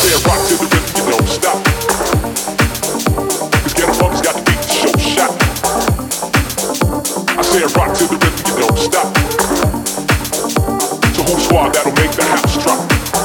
said rock to the rhythm, you don't stop. 'Cause Ghetto Funk's got the beat to show shot. I said rock to the rhythm, you don't stop. So who's squad that'll make the house drop?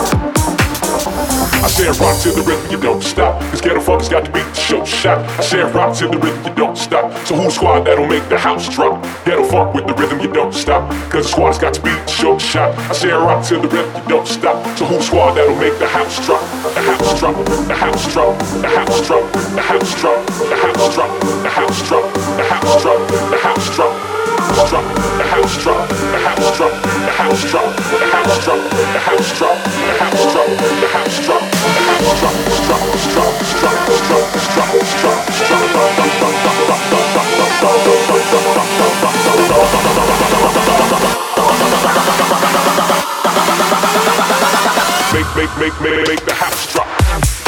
I said rock to the rhythm, you don't stop. 'Cause Ghetto Funk's got the beat to show shot. I said rock to the rhythm, you don't stop. So who's squad that'll make the house drop? Ghetto Funk with the rhythm, you don't stop. 'Cause the squad's got the beat to show shot. I said rock to the rhythm, you don't stop. So who's squad that'll make the house drop? The house drop, the house drop, the house drop, the house drop, the house drop, the house drop, the house drop, the house drop. Drop, the house drop, the house drop, the house drop, the house drop, the house drop, the house drop, the house drop, the house drop, drop, drop, drop, drop, drop, drop, drop, make the house drop.